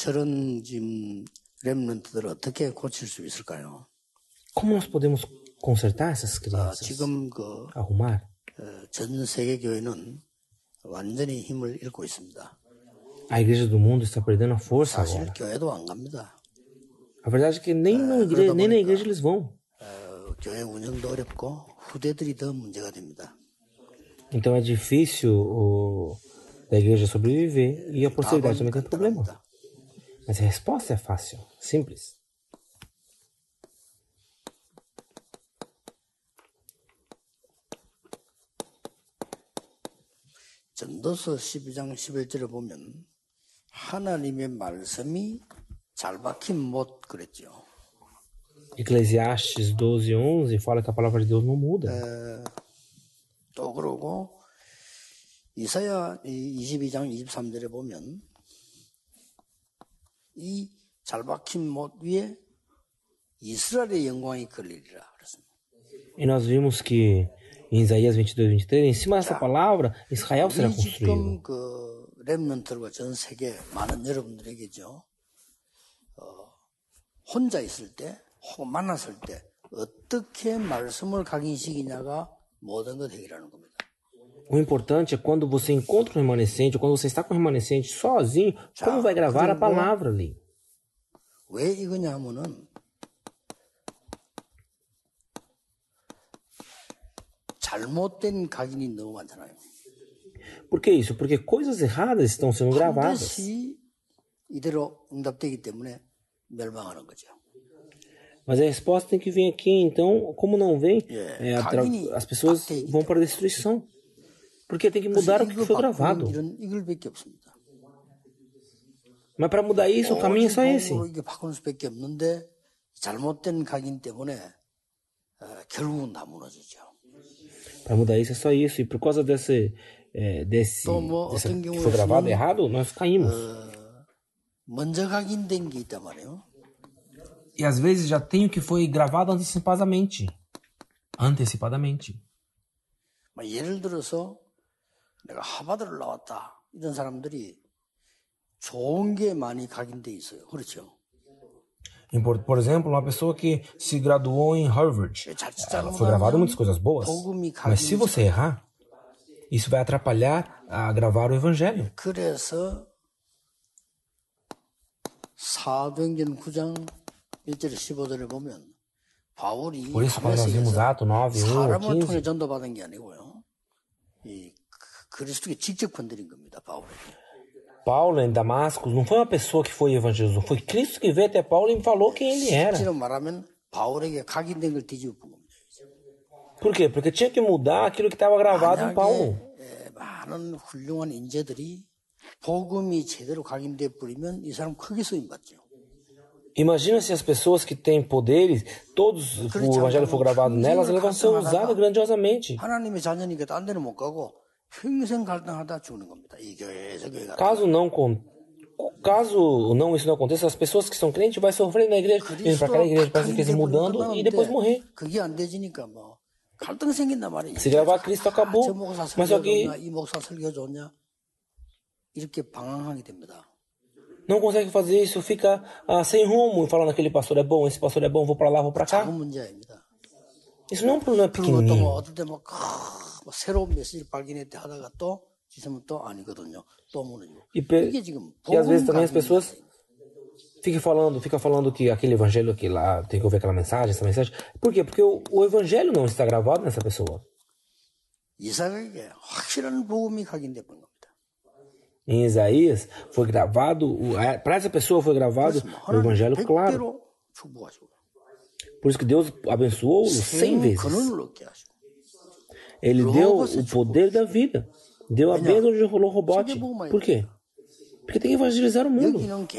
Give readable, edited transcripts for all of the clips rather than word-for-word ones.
저런 지금 렘넌트들을 어떻게 고칠 수 있을까요? Como nós podemos consertar essas crianças? 지금 Arrumar? 전 세계 교회는 완전히 힘을 잃고 있습니다. A igreja do mundo está perdendo a força 사실 agora. 교회도 안 갑니다. A verdade é que nem na igreja eles vão. 교회 운영도 어렵고 후대들이 더 문제가 됩니다. Então é difícil da igreja sobreviver e a posteridade também tem problema. Mas a resposta é fácil, simples. 전도서 12장 11절을 보면 하나님의 말씀이 잘 박힌 못 그랬죠. Eclesiastes 12:11 fala que a palavra de Deus não muda. 또 그러고 이사야 22장 23절에 보면 이 잘 박힌 못 위에 이스라엘의 영광이 걸리리라 그랬습니다. E nós vimos que em Isaías 22:23, em cima dessa palavra, Israel será construído. 지금 그 렘넌트들과 전 세계 많은 여러분들에게죠. 혼자 있을 때 혹은 만났을 때 어떻게 말씀을 각인시키냐가 모든 것 해결하는 겁니다. O importante é quando você encontra um remanescente, ou quando você está com um remanescente sozinho, como vai gravar a palavra ali. 왜 이거냐 하면은 잘못된 각인이 너무 많잖아요. Por que isso? Porque coisas erradas estão sendo gravadas. 반드시 이대로 응답되기 때문에 멸망하는 거죠. Mas a resposta tem que vir aqui, então, como não vem, as pessoas vão para a destruição. Porque tem que mudar o que foi gravado. 이글밖에 없습니다. Mas para mudar isso, o caminho é só esse. 이게 바꾸는 수밖에 없는데 잘못된 각인 때문에 결국은 다 무너지죠. Para mudar isso é só isso. E por causa desse que foi gravado errado, nós caímos. 먼저 각인된 게 있단 말이에요. E às vezes já tem o que foi gravado antecipadamente. 예를 들어서 내가 하버드를 나왔다. 이런 사람들이 좋은 게 많이 각인돼 있어요. 그렇죠? Por exemplo, uma pessoa que se graduou em Harvard, foi gravado muitas coisas boas. Mas se você errar, isso vai atrapalhar a gravar o evangelho. 그래서 사도행전 9장 1절 15절에 보면 바울이 Por isso, quando nós vimos Atos 9, 1 사람을 15, 통해 전도받은 게 아니고요. 이 그리스도께 직접 건드린 겁니다. 바울에게. Paulo em Damasco não foi uma pessoa que foi evangelizou, foi Cristo que veio até Paulo e falou quem ele era. 실제로 말하면 바울에게 각인된 걸 뒤집어 본 겁니다. Por quê? Porque tinha que mudar aquilo que estava gravado em Paulo. 많은 훌륭한 인재들이 복음이 제대로 각인돼 버리면 이 사람 크게 쓰임 받죠. Imagina se as pessoas que têm poderes, todos o evangelho for gravado nelas, elas vão ser usadas grandiosamente. 하나님의 자녀니까 딴 데는 못 가고 평생 갈등하다 죽는 겁니다. 이 교회에서 교회가. Caso não isso não aconteça, as pessoas que são crentes vão sofrer na igreja, indo para aquela igreja, para que mudando e depois morrer. 그게 안 되지니까 뭐 갈등 생긴단 말이에요. Se gravar Cristo acabou. 저 목사 Mas só que 설교 좋냐, 이 목사 설교 좋냐 이렇게 방황하게 됩니다. não consegue fazer isso, fica sem rumo, falando aquele pastor é bom, esse pastor é bom, vou para lá, vou para cá. 작은 문제입니다. Isso não é um problema 그리고 또 pequenininho. 어떨 때 뭐 새로운 메시지를 발견했대 하다가 또 지금은 또 아니거든요. 또 무너지고. 이게 지금 E às vezes também as pessoas ficam falando que aquele evangelho que lá tem que ouvir aquela mensagem, essa mensagem. Por quê? Porque o evangelho não está gravado nessa pessoa. 이삭에게 확실한 복음이 각인돼 본 겁니다. Em Isaías foi gravado, para essa pessoa foi gravado o evangelho claro. Por isso que Deus abençoou 100 vezes. Ele deu o poder da vida. Deu a bênção de Robote. Por quê? Porque tem que evangelizar o mundo.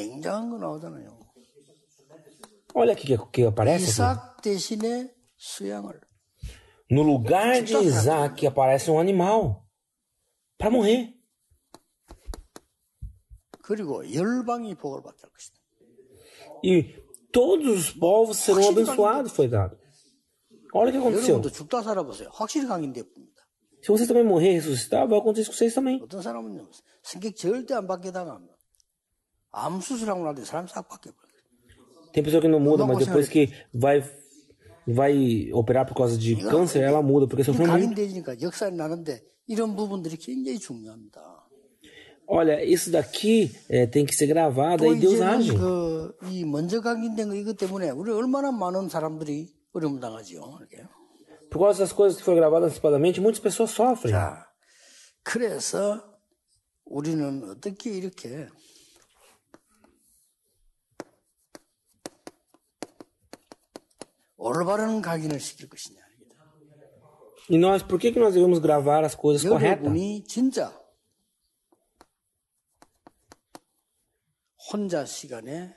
Olha aqui que aparece aqui. No lugar de Isaac aparece um animal para morrer. E todos os povos serão abençoados, foi dado. Olha o que aconteceu. Se vocês também morrer e ressuscitar, vai acontecer com vocês também. 암 수술하고 나서 사람 싹 바뀌어버려요. Tem pessoa que não muda, mas depois que vai operar por causa de câncer, ela muda, porque sofreu muito. 각인되니까 역사에 나는데 이런 부분들이 굉장히 중요합니다. Olha, isso daqui tem que ser gravado e Deus age. 이 먼저 각인된 거 이것 때문에 우리 얼마나 많은 사람들이 어려움 당하지요. 이렇게. Por causa das coisas que foram gravadas antecipadamente, muitas pessoas sofrem. 자, 그래서 우리는 어떻게 이렇게 올바른 각인을 시킬 것이냐. E nós, por que nós devemos gravar as coisas corretas? 여러분이 진짜 혼자 시간에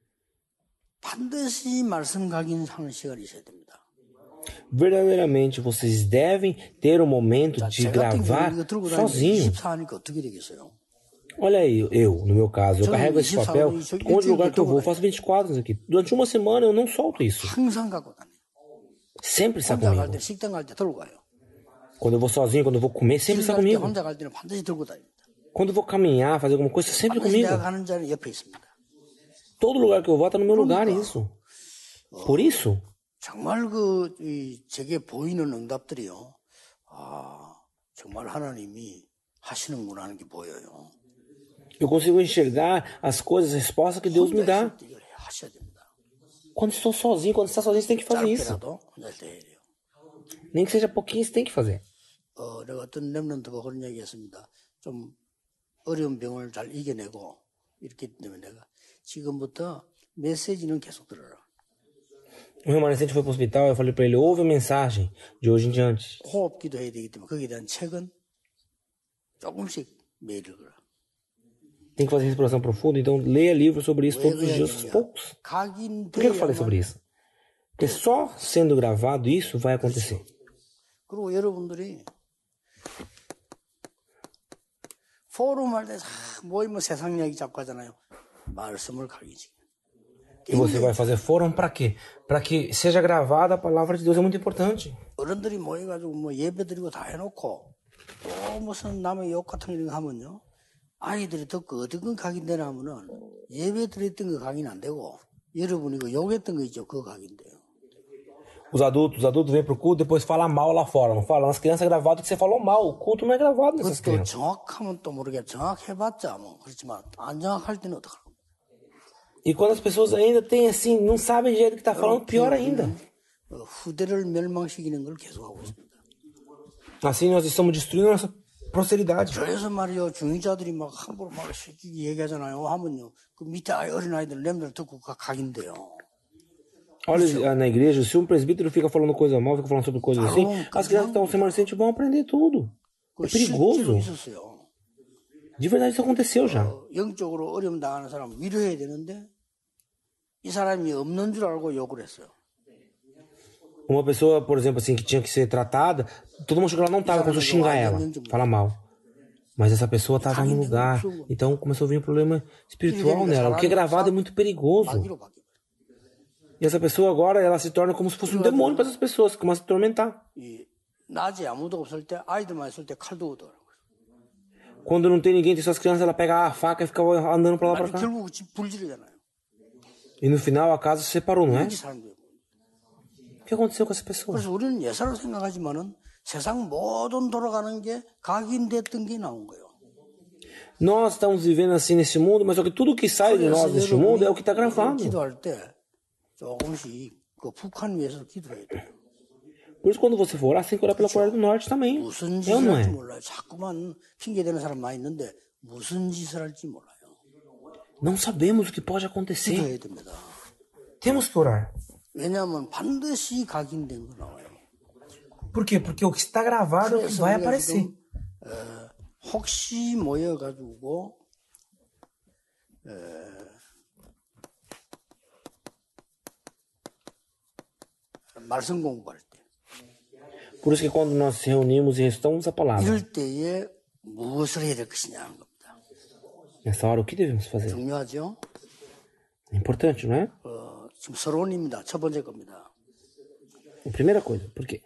반드시 말씀 각인하는 시간이 있어야 됩니다. Verdadeiramente, vocês devem ter um momento de gravar sozinho. 24하니까 어떻게 되겠어요? Olha aí, no meu caso, eu carrego esse papel, onde lugar que eu vou, eu faço 24 aqui. Durante uma semana eu não solto isso. 항상 갖고 다녀요. Sempre está 혼자 갈 comigo. 때 식당 갈 때 들고 가요. Quando eu vou sozinho, quando eu vou comer, sempre está comigo. 혼자 갈 때는 반드시 들고 다닙니다. Quando eu vou caminhar, fazer alguma coisa, está sempre 반드시 comigo. 내가 가는 자는 옆에 있습니다. Todo lugar que eu vou está no meu lugar, isso. Por isso, 정말 제게 보이는 응답들이요. 정말 하나님이 하시는구나 하는 게 보여요. eu consigo enxergar as coisas, as respostas que Deus me dá. 이걸 하셔야 됩니다. Quando estou sozinho, quando está sozinho, você tem que fazer isso. 짧게라도 혼자 때 해야 돼요. Nem que seja pouquinho, você tem que fazer. 내가 어떤 렘넌트가 그런 얘기했습니다. 좀 어려운 병을 잘 이겨내고 이렇게 되면 내가 지금부터 메시지는 계속 들어라. Um remanescente foi para o hospital, eu falei para ele, ouve a mensagem de hoje em diante. 호흡기도 해야 되기 때문에 거기에 대한 책은 조금씩 매일 읽어라. Tem que fazer respiração profunda, então leia livros sobre isso todos os dias, aos poucos. Por que eu falei sobre isso? Porque só sendo gravado isso vai acontecer. 그리고 여러분들이 포럼 할 때 모이면 세상 얘기 자꾸 하잖아요. 말씀을 각인시. E você vai fazer fórum para quê? Para que seja gravada a palavra de Deus, é muito importante. 어른들이 모여가지고 뭐 예배드리고 다 해놓고 또 무슨 남의 욕 같은 거 하면요. 아이들이 듣고 어떤 각인되나 하면은 예배드렸던 거 각인 안 되고 여러분이 그 욕했던 거 있죠. 그거 각인돼요. Os adultos vêm pro culto, depois falam mal lá fora. Não falam, as crianças é gravado que você falou mal. O culto não é gravado nessas 그것도 crianças. 정확하면 또 모르게 정확해봤자 뭐 그렇지만 안 정확할 때는 어떡하나. E quando as pessoas ainda têm assim, não sabem direito o que está falando, pior ainda. 후대를 멸망시키는 걸 계속하고 있습니다. Assim nós estamos destruindo a nossa posteridade. 그래서 말이요 중위자들이 막 함부로 막 얘기하잖아요. 하면요 그 밑에 어린 아이들 렘들 듣고 각인돼요. Olha na igreja, se um presbítero fica falando coisa mal, fica falando sobre coisas assim, as crianças que estão remanescentes vão aprender tudo. É perigoso. De verdade isso aconteceu já. 영적으로 어려움 당하는 사람 위로해야 되는데 이 사람이 없는 줄 알고 욕을 했어요. Uma pessoa, por exemplo, assim, que tinha que ser tratada, todo mundo chegou lá, não estava, começou a xingar ela, falar mal. Mas essa pessoa estava no lugar, então começou a vir um problema espiritual nela. O que é gravado é muito perigoso. E essa pessoa agora, ela se torna como se fosse um demônio para essas pessoas, começa a atormentar. 낮에 아무도 없을 때 아이들만 있을 때 칼도 오더라고요. Quando não tem ninguém, tem suas crianças, ela pega a faca e fica andando pra lá pra cá. 결국 불지르잖아요. E no final a casa se separou, não é? O que aconteceu com essa pessoa? 그래서 우리는 예사로 생각하지만은 세상 모든 돌아가는 게 각인됐던 게 나온 거예요. Nós estamos vivendo assim nesse mundo, mas só que tudo que sai de nós deste mundo é o que está gravado. 기도할 때 조금씩 그 북한 위해서 기도해야 돼요. Por isso, quando você for orar, você tem que orar pela Coreia do Norte também. 무슨 짓을 할지 몰라요. 자꾸만 핑계대는 사람 많이 있는데 무슨 짓을 할지 몰라요. Não sabemos o que pode acontecer. 기도해야 됩니다. Temos que orar. 왜냐하면 반드시 각인된 거 나와요. Por quê? Porque o que está gravado é o que vai aparecer. 혹시 모여가지고 말씀 공부할 때 Por isso que quando nós nos reunimos e recitamos a palavra, 이럴 때에 무엇을 해야 될 것이냐 하는 겁니다. nessa hora, o que devemos fazer? 중요하죠? É importante, não é? 지금 서론입니다. 첫 번째 겁니다. A primeira coisa, por quê?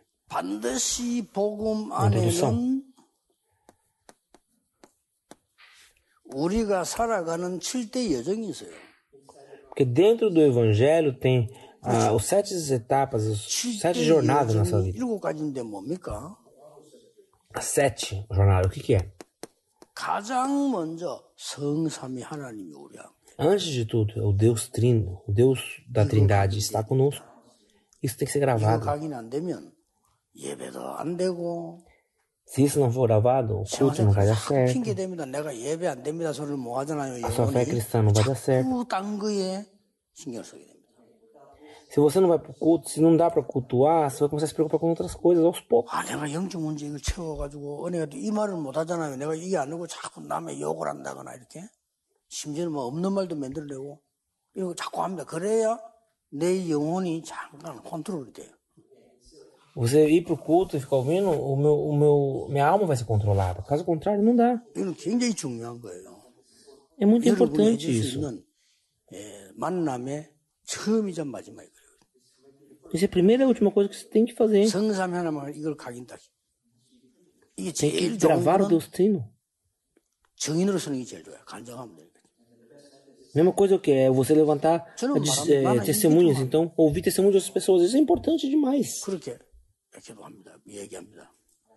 반드시 복음 안에는 우리가 살아가는 7대 여정이 있어요. Porque dentro do evangelho tem os 7 etapas, as 7 jornadas na sua vida. 7가지인데 뭡니까? As 7 jornadas, o que é? 가장 먼저 성삼위 하나님이 우리와 Antes de tudo, é o Deus Trino, o Deus da Trindade está conosco. Isso tem que ser 이거 gravado. 각인 안 되면 예배도 안 되고 Se isso não for gravado, o culto não vai dar certo. 핑계 됩니다. 내가 예배 안 됩니다. 소리를 뭐 하잖아요. A sua fé cristã não vai dar certo. 자꾸 딴 거에 신경 쓰게 됩니다. Se você não vai para o culto, se não dá para cultuar, você vai começar a se preocupar com outras coisas aos poucos. 아, 내가 영적 문제 이걸 채워가지고 은혜가 이 말을 못 하잖아요. 내가 이게 안 되고 자꾸 남의 욕을 한다거나 이렇게 심지어는 뭐 없는 말도 만들려고 이거 자꾸 합니다. 그래야 내 영혼이 잠깐 컨트롤이 돼요. Você ir para o culto e ficar ouvindo, minha alma vai ser controlada. Caso contrário, não dá. 이건 굉장히 중요한 거예요. É muito 여러분이 importante 해줄 수 isso. 있는 만남의 처음이자 마지막이에요. Isso é a primeira e última coisa que você tem que fazer. 성삼위 하나만 이걸 각인다. 이게 Tem que 제일 좋은 gravar o 거는 Deus Trino. 정인으로 쓰는 게 제일 좋아요. 간증하면 돼요. Mesma coisa que é você levantar testemunhas, então ouvir testemunho de outras pessoas. Isso é importante demais. 그렇게 기도합니다. 얘기합니다.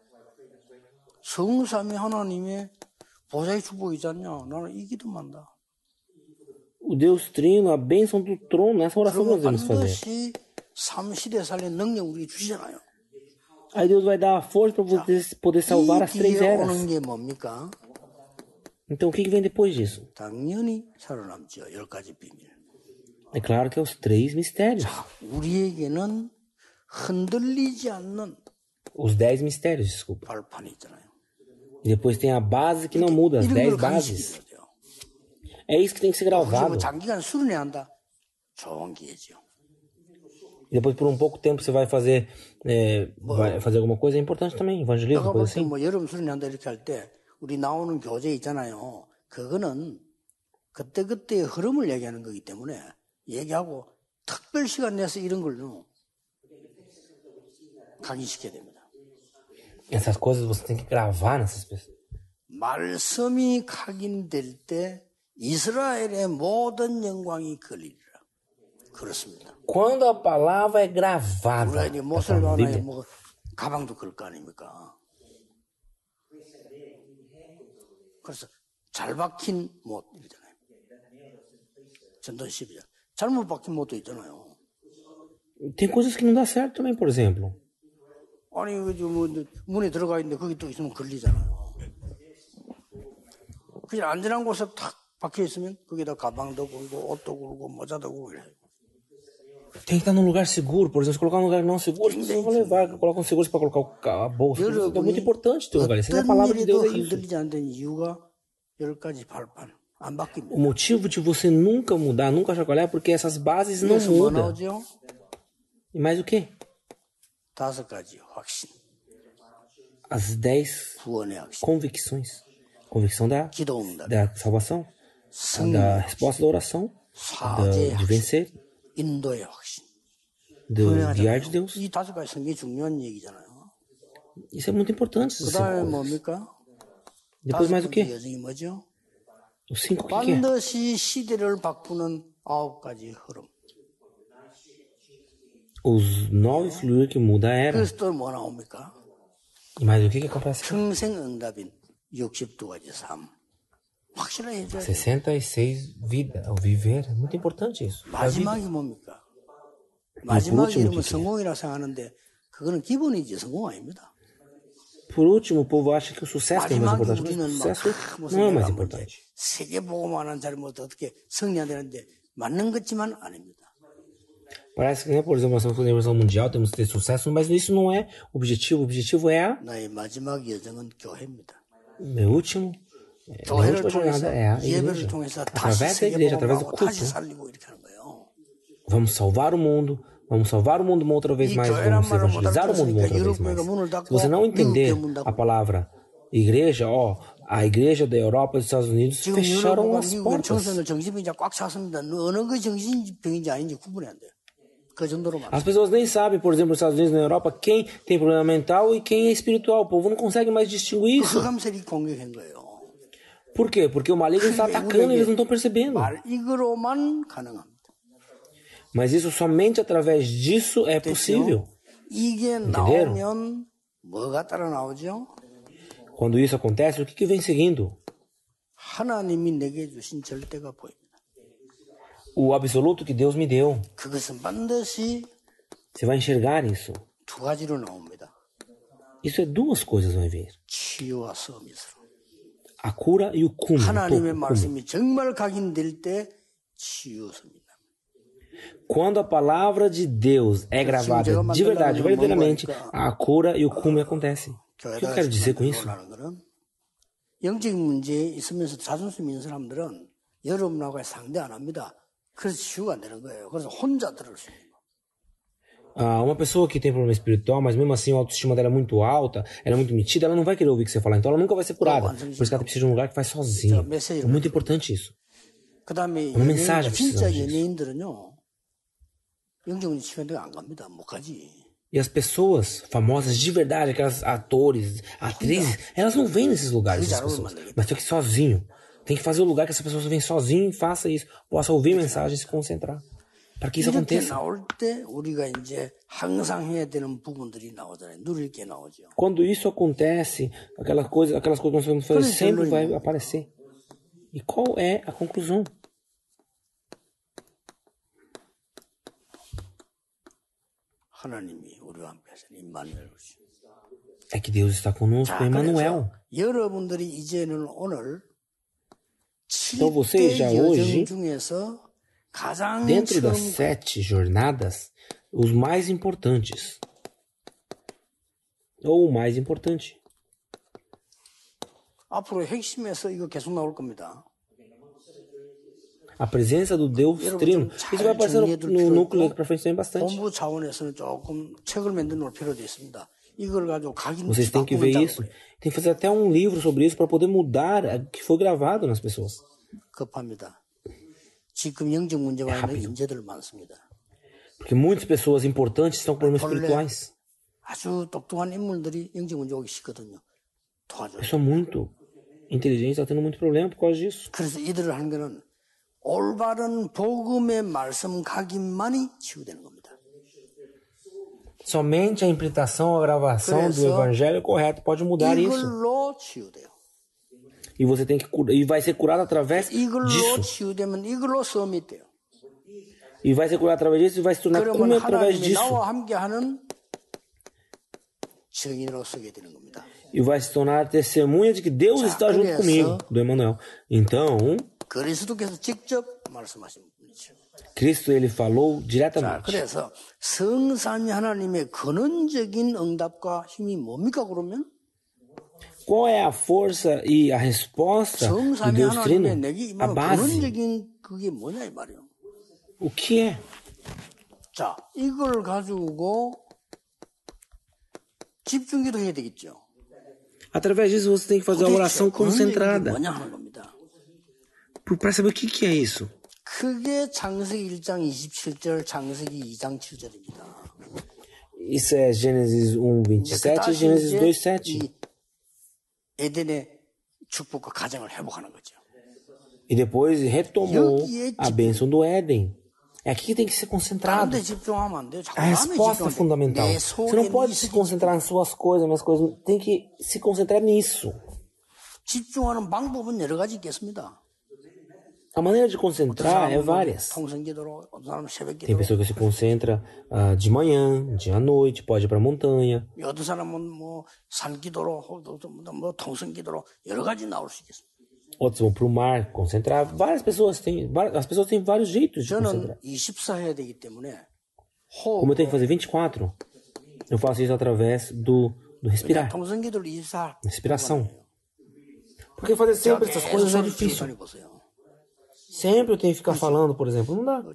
성삼위 하나님의 보좌의 축복이지 않냐? 나는 이 기도만 한다. O Deus Trino, a bênção do trono, essa oração que nós devemos fazer. 반드시 삼시대 살린 능력 우리에게 주시잖아요. Aí Deus vai dar a força para você poder salvar as 3 이 뒤에 eras. 오는 게 뭡니까? Então o que vem depois disso? 당연히 살아남죠. 10가지 비밀. É claro que é os 3 mistérios. 우리에게는 흔들리지 않는 Os 10 mistérios, desculpa. 발판이 있잖아요. E depois tem a base que não muda, as 이런 10 걸 bases. 간직해야 돼요. É isso que tem que ser 그래서 뭐 gravado. 장기간 수련해야 한다. 좋은 기회죠. E depois por um pouco tempo você vai fazer alguma coisa, é importante também, evangelismo, 내가 coisa 볼 때 assim. 뭐 여름 수련한다 이렇게 할 때 우리 나오는 교재 있잖아요. 그거는 그때그때의 흐름을 얘기하는 거기 때문에 얘기하고 특별 시간 내서 이런 걸로 강의시켜야 됩니다. Essas coisas você tem que gravar nessas pessoas. 말씀이 각인될 때 이스라엘의 모든 영광이 걸리리라. 그렇습니다. Quando a palavra é gravada, 우리가 이제 na 못을 받아야 Bíblia, 뭐 가방도 그럴 거 아닙니까? 그래서 잘 박힌 못 이잖아요. 전도 12장. 잘못 박힌 못도 있잖아요. tem coisas que não dá certo também, por exemplo. 아니 뭐 문에 들어가 있는데 거기 또 있으면 걸리잖아요. 그냥 안전한 곳에 탁 박혀 있으면 거기다 가방도 걸고 옷도 걸고 모자도 걸고 이래요. Tem que estar num lugar seguro, por exemplo, se colocar num lugar não seguro, as pessoas vão levar, colocam seguros para colocar a bolsa. É muito importante ter um lugar. Essa é a palavra de Deus, é isso. 흔들리지 않는 이유가 10가지 발판 안 바뀝니다. O motivo de você nunca mudar, nunca chacoalhar, é porque essas bases não 그래서 뭐 mudam. 나오죠? E mais o quê? 5가지 확신, As 10 구원의 확신, convicções. Convicção 기도 응답, da salvação, 승리, da resposta da oração, 사죄의 de 확신, vencer, 인도의 확신. do guiar de Deus. 이 5가지 성경이 중요한 얘기잖아요. Isso é muito importante. 그 Essas 다음에 5 coisas. 뭡니까? Depois mais o 5가지 quê? 여정이 뭐죠? Os 5 o que que é? 반드시 시대를 바꾸는 9가지 흐름. Os 9 fluir que muda a era. 그래서 또 뭐 나옵니까? E mais o que que acontece? 평생 응답인 62가지 삶. 확실하게 해줘야 돼요. 66 vida, o viver. É muito importante isso. A vida. 마지막이 뭡니까? 마지막이 último 이러면 que 성공이라 생각하는데 그거는 기본이지 성공 아닙니다. Por último, o povo acha que o sucesso é o mais 마지막에 importante. Mas o 우리는 sucesso 막 não é o mais 무슨 importante. 세계보고만 한 자리 뭐 어떻게 승리해야 되는데 맞는 것지만 아닙니다. Parece que, né, por exemplo, nós estamos com a universal mundial, temos que ter sucesso, mas isso não é o objetivo. O objetivo é 나의 마지막 여정은 교회입니다. meu último. Minha 교회를 última 통해서 jornada é a 예배를 igreja. 통해서 다시 Através da igreja, através do 세계보고하고 다시 culto, 살리고 이렇게 하는 거예요. vamos salvar o mundo. Vamos salvar o mundo uma outra vez 이 mais. 교회란 Vamos 말을 못 evangelizar o mundo uma 알아들었으니까 outra vez 유럽 교회가 mais. 문을 Se 닫고 você não 미국 entender 교회 문 a 닫고 palavra igreja, a igreja da Europa e dos Estados Unidos 지금 fecharam 유럽과 as 미국은 portas. 청소년 정신병이 꽉 찼습니다. 어느 게 정신병인지 아닌지 구분이 안 돼요. 그 정도로 많아요. As pessoas nem sabem, por exemplo, nos Estados Unidos e na Europa, quem tem problema mental e quem é espiritual. O povo não consegue mais distinguir isso. 흑암색이 공격한 거예요. Por quê? Porque o maligno está atacando e eles não estão percebendo. 이거로만 가능합니다. Mas isso somente através disso é possível. 이게 나오면 뭐가 따라 나오죠? Quando isso acontece, o que vem seguindo? 하나님이 내게 주신 절대가 보입니다. O absoluto que Deus me deu. 그것은 반드시 Você vai enxergar isso. 두 가지로 나옵니다. Isso é duas coisas vai vir. 치유와 서밋으로. A cura e o cume. 하나님의 말씀이 정말 각인될 때 치유섭니다. Quando a palavra de Deus é gravada de verdade, verdadeiramente, a cura e o cume acontecem. O que eu quero dizer com isso? 영적인 문제에 있으면서 자존심 있는 사람들은 여러분하고 상대 안 합니다. 그래서 치유가 안 되는 거예요. 그래서 혼자 들을 수 있는 거예요. Uma pessoa que tem problema espiritual, mas mesmo assim a autoestima dela é muito alta, ela é muito metida, ela não vai querer ouvir o que você falar, então ela nunca vai ser curada. Por isso que ela precisa de um lugar que faz sozinha. É muito importante isso. uma mensagem 진짜 연예인들은요. 영적 문제 치유한데 안 갑니다. 못 가지. E as pessoas famosas de verdade, aquelas atores, atrizes, elas não vêm nesses lugares, essas pessoas. Mas tem que ir sozinho. Tem que fazer o lugar que essas pessoas vêm sozinho e faça isso. Possa ouvir mensagens e se concentrar. Para que isso aconteça. Quando isso acontece, aquelas coisas que nós vamos fazer sempre vai aparecer. E qual é a conclusão? É que Deus está conosco, Emmanuel. Então vocês já hoje, dentro das 7 jornadas, os mais importantes, ou o mais importante. A presença do Deus Trino. Isso vai aparecer no núcleo para frente também bastante. Vocês têm que ver isso. Tem que fazer até um livro sobre isso para poder mudar o que foi gravado nas pessoas. Porque muitas pessoas importantes estão com problemas espirituais. Pessoa muito inteligente está tendo muito problema por causa disso. 올바른 복음의 말씀 각인만이 치유되는 겁니다. Somente a interpretação, a gravação do evangelho correto pode mudar isso. 치유돼요. E você tem que e vai ser curado através disso. 치유되면 이걸로 서밋돼요. E vai ser curado através disso e vai se tornar como através disso. 나와 함께하는 증인으로 서게 되는 겁니다. E vai se tornar testemunha de que Deus está junto comigo, do Emmanuel. Então, 그리스도께서 직접 말씀하신 분이죠. Cristo ele falou diretamente. 그래서 성삼위 하나님의 근원적인 응답과 힘이 뭡니까 그러면? Qual é a força e a resposta do Deus Trino? A base. 근원적인 그게 뭐냐 이 말이에요. O que é? 자, 이걸 가지고 집중기도 해야 되겠죠. Através disso você tem que fazer a oração concentrada. Para saber o que é isso. 그게 창세기 1장 27절, 창세기 2장 7절입니다. Isso é Gênesis 1:27 e Gênesis 2:7. 에덴의 축복과 가정을 회복하는 거죠. E depois retomou a bênção do Éden. É aqui que tem que ser concentrado. A resposta é fundamental. Você não pode se concentrar nas suas coisas, nas coisas. Tem que se concentrar nisso. 집중하는 방법은 여러 가지 있겠습니다. A maneira de concentrar é várias. Tem pessoa que se concentra de manhã, de à noite, pode ir para a montanha. Outros vão para o mar, concentrar. Várias pessoas têm, as pessoas têm vários jeitos de concentrar. Como eu tenho que fazer 24, eu faço isso através do respirar. Respiração. Porque fazer sempre essas coisas é difícil. Sempre eu tenho que ficar falando, por exemplo. Não dá.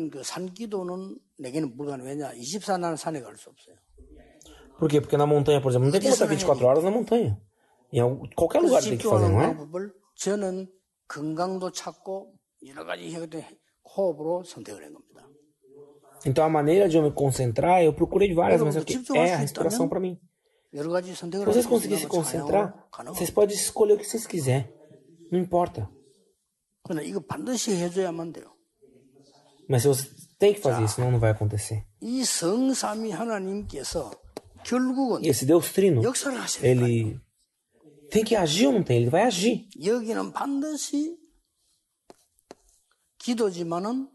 Por quê? Porque na montanha, por exemplo, não tem que botar 24 horas na montanha. Em qualquer lugar tem que fazer, não é? 저는 건강도 찾고 여러 가지 호흡으로 선택을 한 겁니다. Então a maneira de eu me concentrar, eu procurei de várias, mas é a respiração para mim. Se vocês conseguirem se concentrar, vocês podem escolher o que vocês quiserem. Não importa. 그러나 이거 반드시 해줘야만 돼요. Mas se você tem que fazer isso, senão não vai acontecer. 이 성삼위 하나님께서 결국은 E esse Deus Trino, 역사를 하셔야 돼요. ele tem que agir ou não tem? Ele vai agir. 여기는 반드시 기도지만은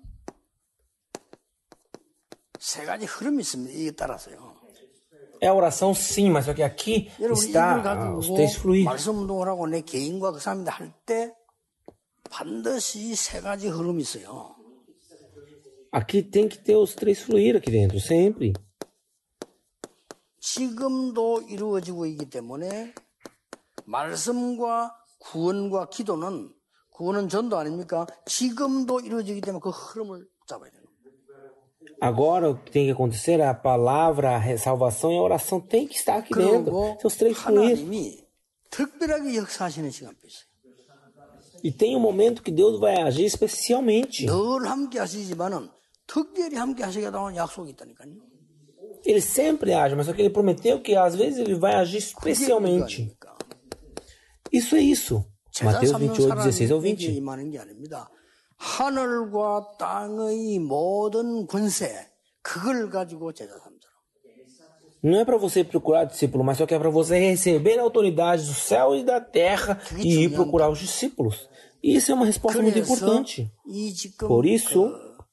세 가지 흐름이 있습니다. 이게 따라서요. É a oração sim, mas só que aqui 여러분 이걸 está 가지고 os três fluir. 말씀 운동을 하고 내 개인과 그 사람이 할 때 반드시 세 가지 흐름이 있어요. Aqui tem que ter os três fluir aqui dentro, sempre. 지금도 이루어지고 있기 때문에 말씀과 구원과 기도는 구원은 전도 아닙니까? 지금도 이루어지기 때문에 그 흐름을 잡아야 돼요. Agora o que tem que acontecer é a palavra, a salvação e a oração tem que estar aqui dentro. 그리고 Seus três fluir. 하나님이 특별하게 역사하시는 시간도 있어요. E tem um momento que Deus vai agir especialmente. 늘 함께 하시지만은 특별히 함께 하시겠다는 약속이 있다니까요. Ele sempre age, mas só que ele prometeu que às vezes ele vai agir especialmente. Isso é isso. Mateus 28, 16 ao 20. 임하는 게 아닙니다. 하늘과 땅의 모든 권세 그걸 가지고 제자 삼자로. Não é para você procurar discípulo, mas só que é para você receber a autoridade do céu e da terra e ir procurar os discípulos. Isso é uma resposta muito importante. Por isso,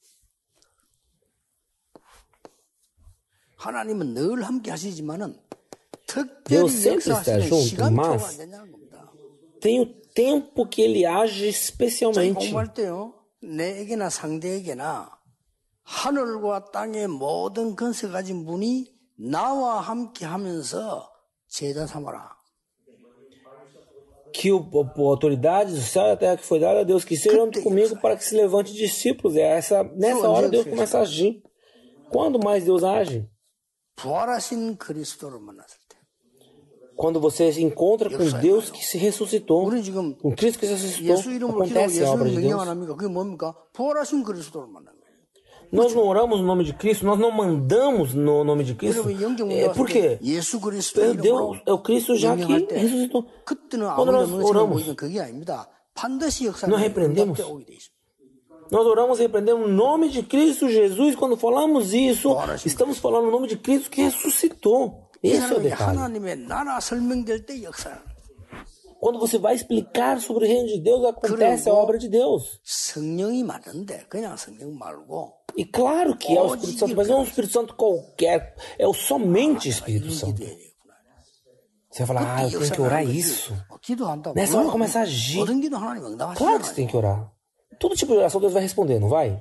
하나님은 늘 함께 하시지만은 Deus 특별히 sempre está 역사하시는 junto, 시간표가 안 mas 되냐는 겁니다. tem o tempo que ele age 저희 especialmente. 공부할 때요, 내에게나 상대에게나 하늘과 땅의 모든 권세 가진 분이 나와 함께 하면서 제자 삼아라. Que a autoridade do céu e da terra que foi dada a Deus, que seja junto comigo para que se levante discípulos. Nessa hora Deus começa a agir. Quando mais Deus age? 부활하신 그리스도를 만났을 때. Quando você se encontra com Deus que se ressuscitou, 우리 지금 com Cristo que se ressuscitou, 예수 이름으로 기도하고 acontece a obra 예수님 de 명령 Deus. 안 합니까? 그게 뭡니까? 부활하신 그리스도를 만난 거예요. Nós não oramos no nome de Cristo, nós não mandamos no nome de Cristo. Por quê? 예수 그리스도 Deus é o Cristo já que ressuscitou. 그때는 Quando 아무리 nós oramos, 그게 아닙니다. 반드시 역사는 nós repreendemos. 오게 돼 있습니다. Nós oramos e repreendemos o nome de Cristo Jesus. Quando falamos isso, estamos falando o nome de Cristo que ressuscitou. Esse é o detalhe. 하나님의 나라 설명될 때 역사는. Quando você vai explicar sobre o reino de Deus, acontece a obra de Deus. 성령이 맞는데 그냥 성령 말고. E claro que é o Espírito Santo, mas não é um Espírito Santo qualquer, é o somente Espírito Santo. Você vai falar, eu tenho que orar isso. Nessa hora começa a agir. Claro que você tem que orar. Todo tipo de oração Deus vai responder, não vai?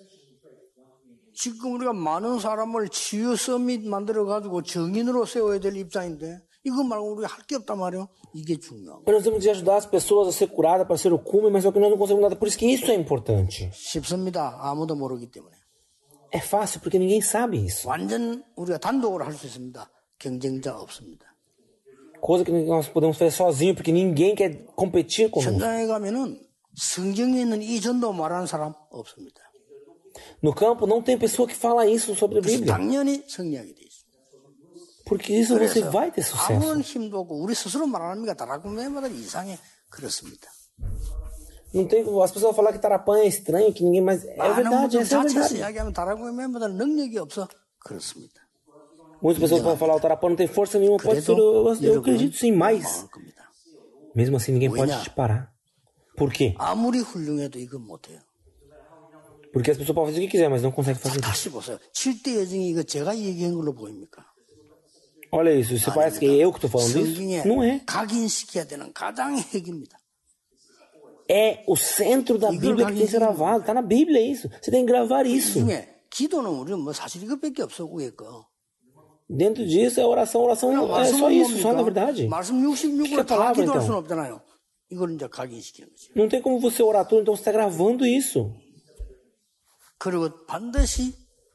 지금 우리가 많은 사람을 치유 서밋 만들어가지고 정인으로 세워야 될 입장인데 이거 말고 우리가 할 게 없단 말이에요. 이게 중요하고. Nós temos que ajudar as pessoas a ser curadas, para ser o cume, mas só que nós não conseguimos nada. Por isso que isso é importante. 쉽습니다. 아무도 모르기 때문에. É fácil, porque ninguém sabe isso. 완전 우리가 단독으로 할 수 있습니다. 경쟁자 없습니다. Coisa que nós podemos fazer sozinho, porque ninguém quer competir conosco. 현장에 가면은 성경에 있는 이 전도 말하는 사람 없습니다. No campo não tem pessoa que fala isso sobre a Bíblia. 당연히 승리하게 돼 있습니다. Porque isso você vai ter sucesso. 아무런 힘도 없고 우리 스스로 말합니까? 다락매마다 이상해. 그렇습니다. Não tem como as pessoas falar que Tarapã é estranho, que ninguém mais. É verdade, essa é a 자체에서 verdade. 이야기하면 다락매마다 능력이 없어. 그렇습니다. Muitas pessoas vão falar o Tarapã não tem força nenhuma. Pode ser, eu acredito sim, mas mesmo assim ninguém pode te parar. Por quê? 아무리 훌륭해도 이건 못해요. Porque as pessoas podem fazer o que quiser, mas não conseguem fazer isso. 다시 보세요. 7대 여정이 이거 제가 얘기한 걸로 보입니까? Olha isso, você parece que é eu que estou falando isso? Não é. 각인시켜야 되는 가장 핵입니다. É o centro da Bíblia que tem que ser gravado. Está na Bíblia isso. Você tem que gravar isso. 기도는 우리는 뭐 사실 이것밖에 없어 위에 거. Dentro disso é oração. Oração é só isso, só na verdade. 말씀 O que é 66을 다 palavra 기도할 수는 então? 없잖아요. 이걸 이제 각인시키는 거죠. Não tem como você orar tudo, então você está gravando isso. 그리고 반드시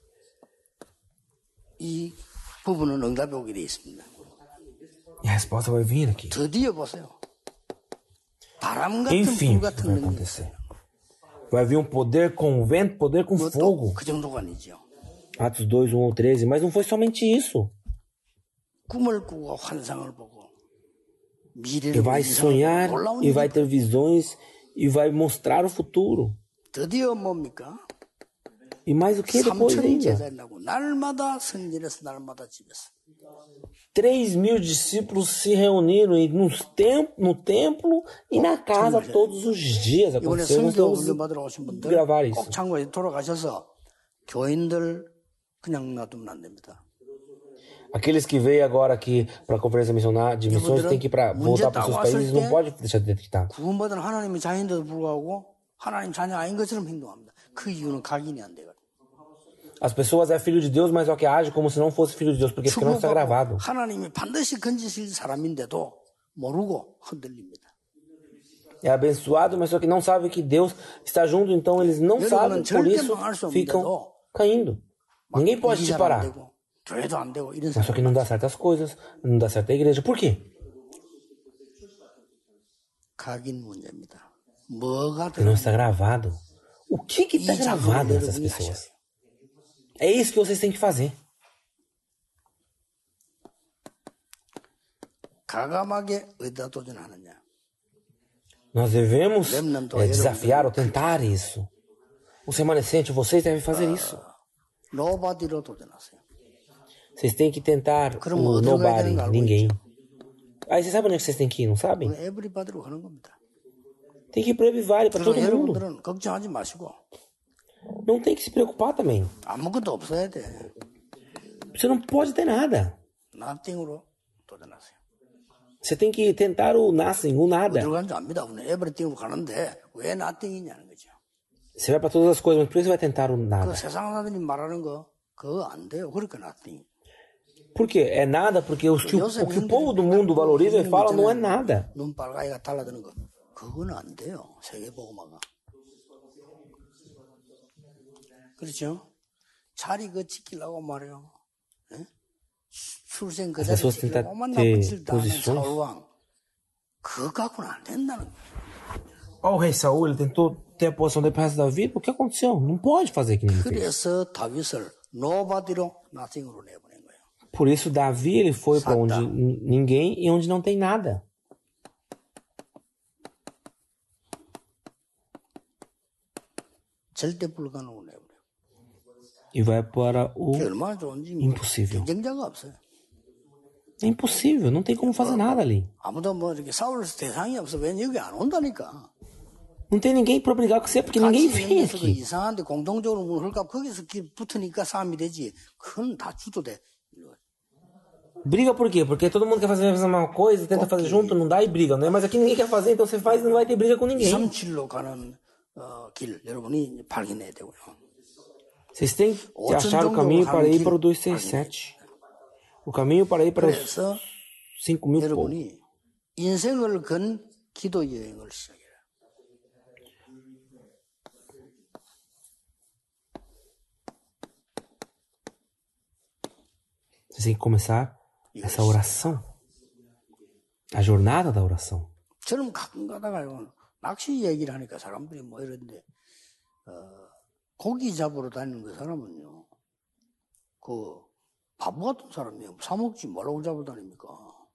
이 부분은 응답이 오게 되어 있습니다. E a resposta vai vir aqui. 드디어 보세요. 바람 같은 Enfim, 불 같은 vai 능력이 acontecer. Vai vir um poder com vento, poder com fogo. 그 정도가 아니죠. Atos 2, 1 ou 13. Mas não foi somente isso. 꿈을 꾸고 환상을 보고 E vai sonhar, e vai ter visões, e vai mostrar o futuro. 드디어 뭡니까? E mais o que depois ainda? 날마다 성전에서 날마다 집에서. 3.000 discípulos se reuniram no templo e na casa todos os dias. 이번에 Aconteceu. Nós 성경 temos 훈련 받으러 오신 분들 gravar 꼭 isso. 참고해 돌아가셔서 교인들 그냥 놔두면 안 됩니다. Aqueles que veio agora aqui para a conferência missionária de missões tem que voltar para os seus países, não pode deixar de detectar. 구원받은 하나님의 자녀인데도 불구하고 하나님 자녀 아닌 것처럼 행동합니다. 그 이유는 각인이 안 돼요. As pessoas é filho de Deus, mas só que age como se não fosse filho de Deus, porque não está gravado. 하나님이 반드시 건지실 사람인데도 모르고 흔들립니다. É abençoado, mas só que não sabe que Deus está junto, então eles não sabem, por isso ficam caindo. Ninguém pode te parar. 교회도 안 되고 이런 Mas só que não dá certas coisas, não dá certa igreja. Por quê? 각인 문제입니다. 뭐가 Porque não está gravado. O que está gravado nessas pessoas? É isso que vocês têm que fazer. 과감하게 어디다 도전하느냐? Nós devemos desafiar ou tentar isso. Os remanescentes, vocês devem fazer isso. 노바디로 도전하세요. Vocês têm que tentar o nobody, ninguém. Aí vocês sabem onde vocês têm que ir, não sabem? 에브리바디로 가는 겁니다. Tem que ir para everybody, para todo mundo. 여러분들은 걱정하지 마시고 Não tem que se preocupar também. 아무것도 없어야 돼. Você não pode ter nada. nothing으로 도전하세요. Você tem que tentar o nothing, o nada. 어디로 가는지 압니다. 오늘 에브리띵으로 가는데 왜 nothing이냐는 거죠. Você vai para todas as coisas, mas por que você vai tentar o nada? 그 세상 사람들이 말하는 거 그거 안 돼요. 그러니까 nothing. Por quê? É nada porque o que o povo do mundo valoriza e fala não é nada. 눈빨가이가 달라드는 거 그거는 안 돼요. 세계복음화가. 그렇죠? 자리 그 지키려고 말이요. 예? 출생 그 자리 지키려고 만나고 질다는 사울왕 그거 갖고는 안 된다는 거예요. Olha o rei Saul, ele tentou ter a posição do resto da vida. O que aconteceu? Não pode fazer que nem ele fez. 그래서 다윗을 nobody로 nothing으로 내보낸 거예요. Por isso Davi ele foi para onde ninguém e onde não tem nada. 절대 불가능으로 내버려. E vai para o 얼마나 좋은지 impossível. 경쟁자가 없어요. É impossível, não tem como fazer nada ali. 아무도 뭐 이렇게 싸울 대상이 없어. 왜 여기 안 온다니까. Não tem ninguém para brigar com você porque ninguém vem aqui. 이상한데 공동적으로 뭘 할까 거기서 붙으니까 싸움이 되지. 그건 다 주도돼. Briga por quê? Porque todo mundo quer fazer a mesma coisa, tenta fazer junto, não dá e briga, né? Mas aqui ninguém quer fazer, então você faz e não vai ter briga com ninguém. 337로 가는 길 여러분이 발견해야 되고요. Vocês têm que achar o caminho para ir para o 237. O caminho para ir para os 5.000 여러분이 인생을 건 기도 여행을 시작해요. Vocês têm que começar essa oração. A jornada da oração. 저는 가끔 가다가요. 낚시 얘기를 하니까 사람들이 뭐 이런데 고기 잡으러 다니는 그 사람은요. 그 바보 같은 사람이에요. 사 먹지 뭐라고 잡으러 다닙니까?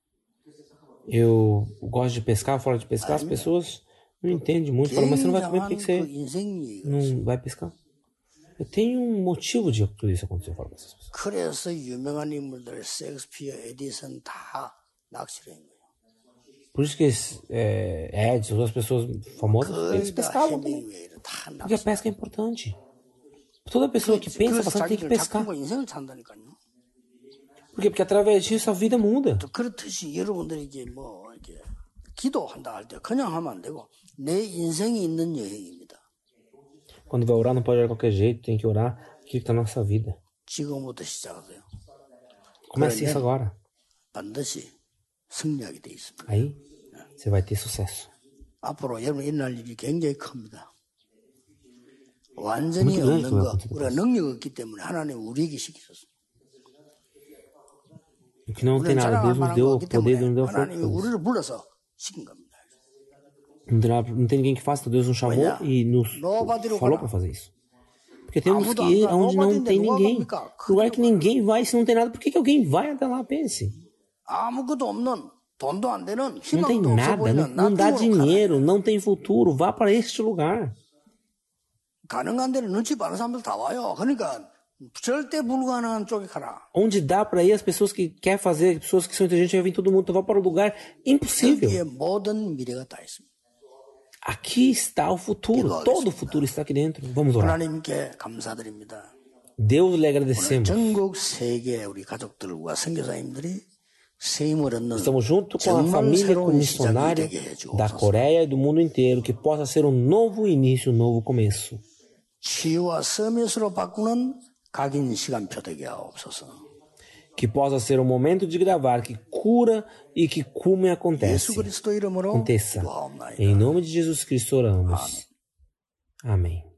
Eu gosto de pescar, fora de pescar, as pessoas não entendem muito. Falam, mas você não vai comer, por que você não vai pescar? Eu tenho um motivo de tudo isso acontecer, eu falo com essas pessoas. 그래서 유명한 인물들, 셰익스피어, 에디슨 다 낚시를 한 거예요. Por isso que Edison, as pessoas famosas, eles pescavam também. Porque a pesca é importante. Toda pessoa que pensa bastante tem que pescar. Por quê? Porque através disso a vida muda. 그렇듯이 여러분들이 이제 뭐 이렇게 기도한다 할 때 그냥 하면 안 되고 내 인생이 있는 여행입니다. Quando vai orar não pode orar de qualquer jeito, tem que orar aquilo que está na nossa vida. 지금부터 시작하세요. Comece isso agora. 반드시 승리하게 돼 있습니다. Aí você vai ter sucesso. 앞으로 여러분 일어날 일이 굉장히 큽니다. 완전히 없는 거 우리가 능력 없기 때문에 하나님 우리에게 시키셨습니다. O que não tem nada, Deus nos deu o poder, Deus nos deu a 하나님이 força. 우리를 불러서 시킨 겁니다. Não tem ninguém que faça, Deus nos chamou e nos falou para fazer isso. Porque temos que ir onde não tem ninguém. Lugar que ninguém vai, se não tem nada, por que alguém vai até lá? Pense. 아무것도 없는 돈도 안 되는 Não tem 희망도 없어 nada, 보이는 não dá 나중으로 가라. dinheiro, não tem futuro. Vá para este lugar. 가능한 데는 눈치 빠른 사람들 다 와요. 그러니까 절대 불가능한 쪽에 가라. Onde dá para ir as pessoas que querem fazer, pessoas que são inteligentes, vai vir todo mundo. Então vá para o lugar impossível. 여기에 모든 미래가 다 있습니다. Aqui está o futuro. Todo o futuro está aqui dentro. Vamos orar. 하나님께 감사드립니다. Deus lhe 오늘 agradecemos. 전국 세계 우리 가족들과 선교사님들이 세임을 얻는 Estamos junto com a 정말 família com 새로운 시작이 missionária 되게 da 해주옵소서. Coreia e do mundo inteiro, que possa ser um novo início, um novo começo. 치유와 서밋으로 바꾸는 각인 시간표 되게 하옵소서. Que possa ser um momento de gravar que cura e que cume 예수 acontece. 그리스도 이름으로 Aconteça. 기도하옵나이다. Em nome de Jesus Cristo oramos. Amém.